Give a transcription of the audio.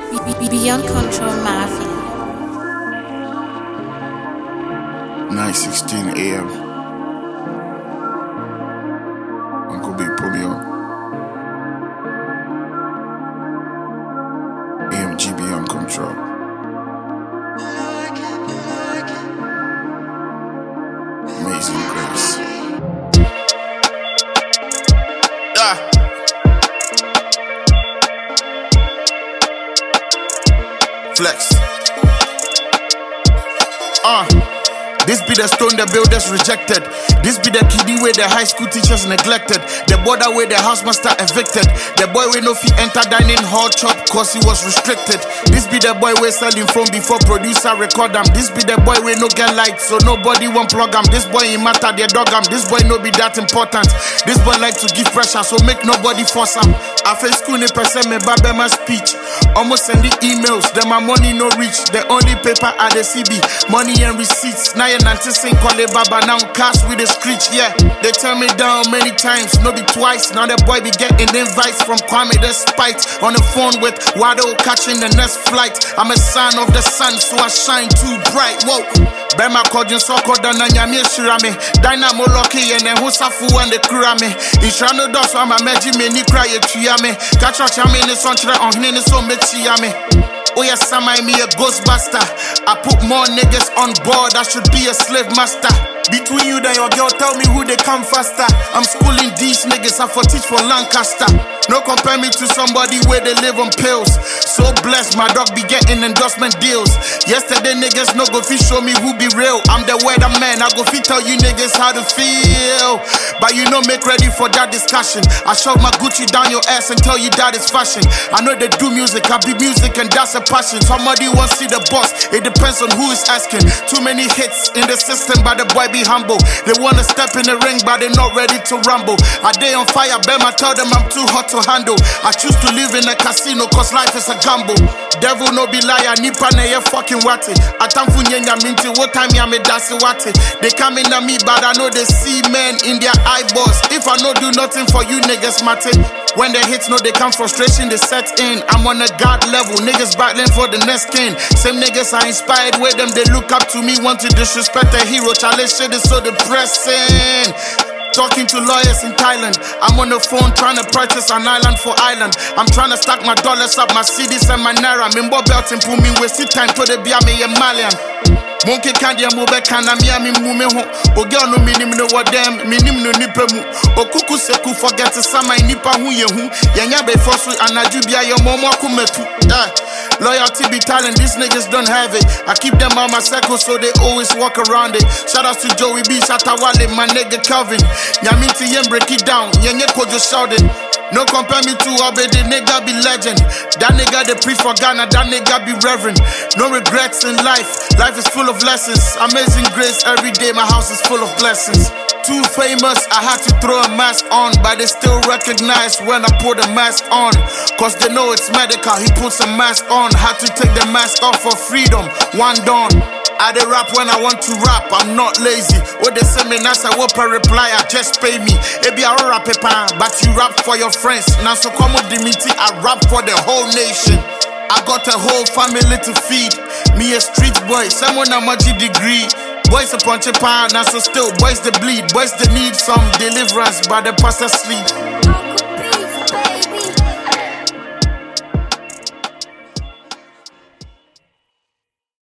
Beyond Control Mafia. 9:16 a.m. Uncle B, pull me on. AMG Beyond Control. Amazing Grace. Flex. This be the stone the builders rejected. This be the kiddie where the high school teachers neglected. The border where the house master evicted. The boy where no fee enter dining hall chop cause he was restricted. This be the boy where selling phone before producer record them. This be the boy where no get light so nobody won't plug him. This boy in matter they dog him. This boy no be that important. This boy like to give pressure so make nobody force him. I face school in person me babe my speech. Almost send the emails, then my money no reach. The only paper at the CB, money and receipts. Now you're not saying call it baba, now cash with the screech, yeah. They turn me down many times, no be twice. Now the boy be getting invites from Kwame despite. On the phone with Wado catching the next flight. I'm a son of the sun, so I shine too bright. Whoa. Bema kojin soko dana nyame shirame. Dynamo lucky and then husafu and the kurame. Inshano dos ama meji me ni cry tuyame. Kacha chame ni sonchre on ni so mechiame. Oh yes, I might be a ghostbuster. I put more niggas on board, I should be a slave master. Between you and your girl, tell me who they come faster. I'm schooling these niggas, I for teach for Lancaster. No compare me to somebody where they live on pills. So blessed, my dog be getting endorsement deals. Yesterday niggas no go fit show me who be real. I'm the weatherman, I go fit tell you niggas how to feel. But you know make ready for that discussion. I shove my Gucci down your ass and tell you that is fashion. I know they do music, I be music and that's a passion. Somebody wants see the boss, it depends on who is asking. Too many hits in the system, but the boy be humble. They wanna step in the ring, but they not ready to rumble. A day on fire, Bema tell them I'm too hot to handle. I choose to live in a casino, cause life is a gamble. Devil no be liar, nipa na ye fucking wati. Atamfu nyenya minti, what time ya me dasi wati. They come in at me, but I know they see men in their eyeballs. If I no do nothing for you niggas, mate. When the hits know they come, frustration they set in. I'm on a god level, niggas battling for the next king. Same niggas are inspired with them, they look up to me, want to disrespect a hero. Challenge shit is so depressing. Talking to lawyers in Thailand. I'm on the phone trying to purchase an island for Ireland. I'm trying to stack my dollars up, my CDs and my naira. Mimbo belt and pull me wasted time to the be a Malian. Monkey candy and move back and I'm yammy mumeho. Ogel no minim no what them, minim no nipemu. Okuku seku forget to sama nipa hu ye hu. Yanya be force and ajubia your momo kumetu. Loyalty be talent, these niggas don't have it. I keep them on my circle so they always walk around it. Shout out to Joey B, Shatawale, my nigga Calvin. Nyaminti yen break it down, yenye kojo shouting. No compare me to Obey, the nigga be legend. That nigga they preach for Ghana, that nigga be reverend. No regrets in life, life is full of lessons. Amazing grace every day, my house is full of blessings. Too famous, I had to throw a mask on, but they still recognize when I put a mask on. Cause they know it's medical, he puts a mask on. Had to take the mask off for freedom, one dawn. I dey rap when I want to rap, I'm not lazy. What they say me now say what per reply, I just pay me. Ebi I rap paper, but you rap for your friends. Now so come with Dimitri, I rap for the whole nation. I got a whole family to feed. Me a street boy, someone a magic degree. Boys a punch a pan, now so still boys they bleed. Boys they need some deliverance, but the pastor sleep.